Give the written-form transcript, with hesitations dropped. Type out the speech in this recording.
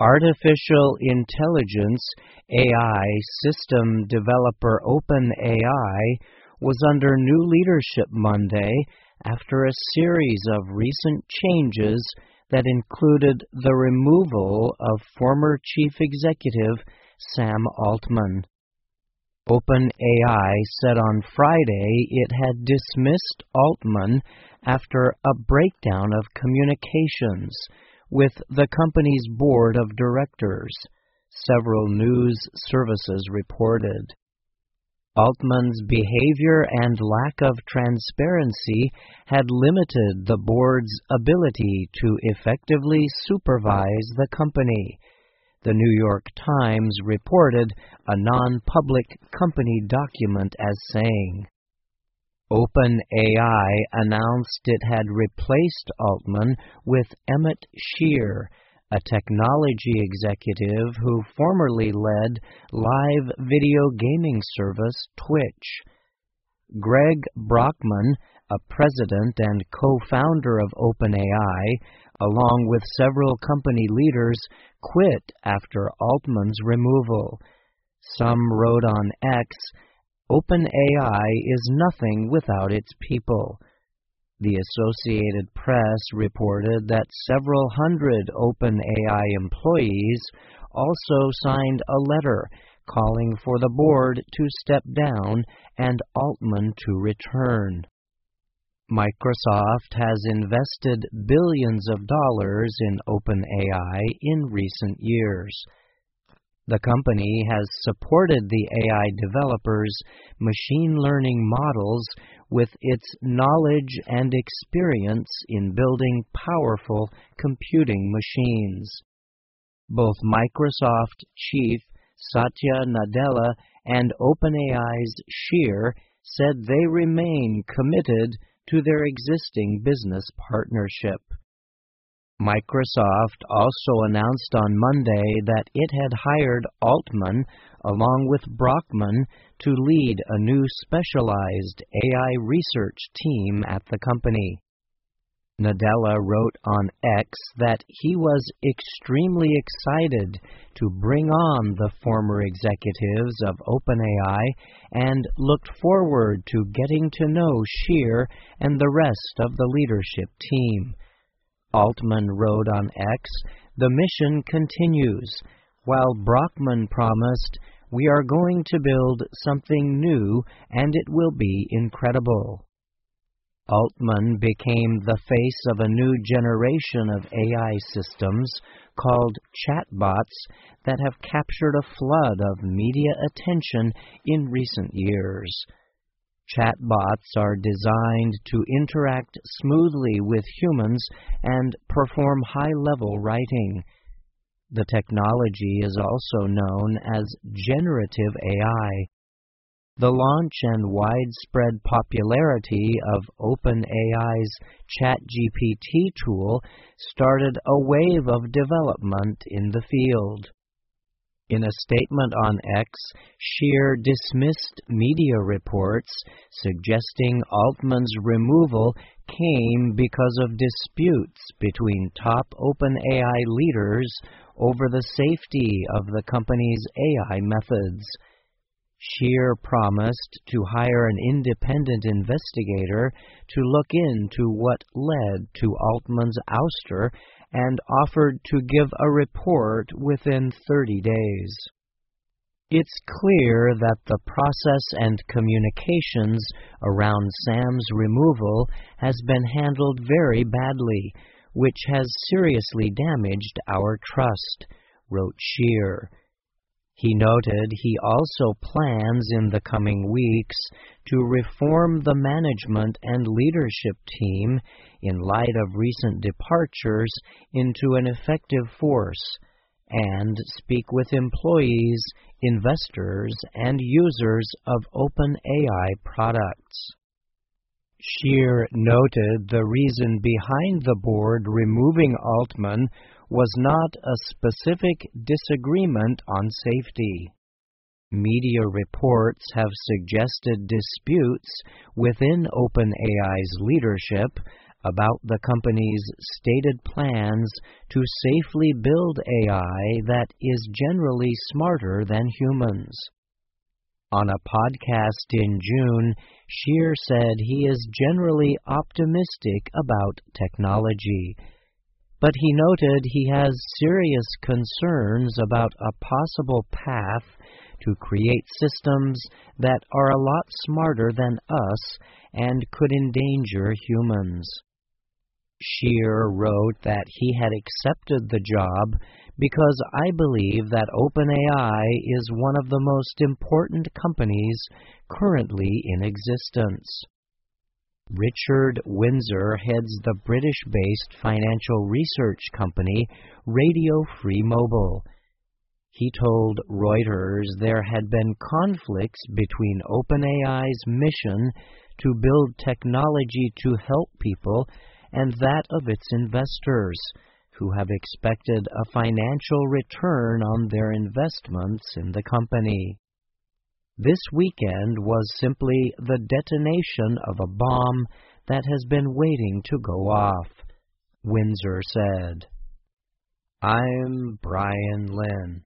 Artificial intelligence AI system developer OpenAI was under new leadership Monday after a series of recent changes that included the removal of former chief executive Sam Altman. OpenAI said on Friday it had dismissed Altman after a breakdown of communications with the company's board of directors, several news services reported. Altman's behavior and lack of transparency had limited the board's ability to effectively supervise the company, the New York Times reported a non-public company document as saying. OpenAI announced it had replaced Altman with Emmett Shear, a technology executive who formerly led live video gaming service Twitch. Greg Brockman, a president and co-founder of OpenAI, along with several company leaders, quit after Altman's removal. Some wrote on X, OpenAI is nothing without its people. The Associated Press reported that several hundred OpenAI employees also signed a letter calling for the board to step down and Altman to return. Microsoft has invested billions of dollars in OpenAI in recent years. The company has supported the AI developers' machine learning models with its knowledge and experience in building powerful computing machines. Both Microsoft chief Satya Nadella and OpenAI's Shear said they remain committed to their existing business partnership. Microsoft also announced on Monday that it had hired Altman along with Brockman to lead a new specialized AI research team at the company. Nadella wrote on X that he was extremely excited to bring on the former executives of OpenAI and looked forward to getting to know Shear and the rest of the leadership team. Altman wrote on X, the mission continues, while Brockman promised, we are going to build something new and it will be incredible. Altman became the face of a new generation of AI systems called chatbots that have captured a flood of media attention in recent years. Chatbots are designed to interact smoothly with humans and perform high-level writing. The technology is also known as generative AI. The launch and widespread popularity of OpenAI's ChatGPT tool started a wave of development in the field. In a statement on X, Shear dismissed media reports suggesting Altman's removal came because of disputes between top OpenAI leaders over the safety of the company's AI methods. Shear promised to hire an independent investigator to look into what led to Altman's ouster and offered to give a report within 30 days. It's clear that the process and communications around Sam's removal has been handled very badly, which has seriously damaged our trust, wrote Shear. He noted he also plans in the coming weeks to reform the management and leadership team in light of recent departures into an effective force and speak with employees, investors, and users of OpenAI products. Shear noted the reason behind the board removing Altman was not a specific disagreement on safety. Media reports have suggested disputes within OpenAI's leadership about the company's stated plans to safely build AI that is generally smarter than humans. On a podcast in June, Scheer said he is generally optimistic about technology, but he noted he has serious concerns about a possible path to create systems that are a lot smarter than us and could endanger humans. Scheer wrote that he had accepted the job because I believe that OpenAI is one of the most important companies currently in existence. Richard Windsor heads the British-based financial research company Radio Free Mobile. He told Reuters there had been conflicts between OpenAI's mission to build technology to help people and that of its investors, who have expected a financial return on their investments in the company. This weekend was simply the detonation of a bomb that has been waiting to go off, Windsor said. I'm Brian Lynn.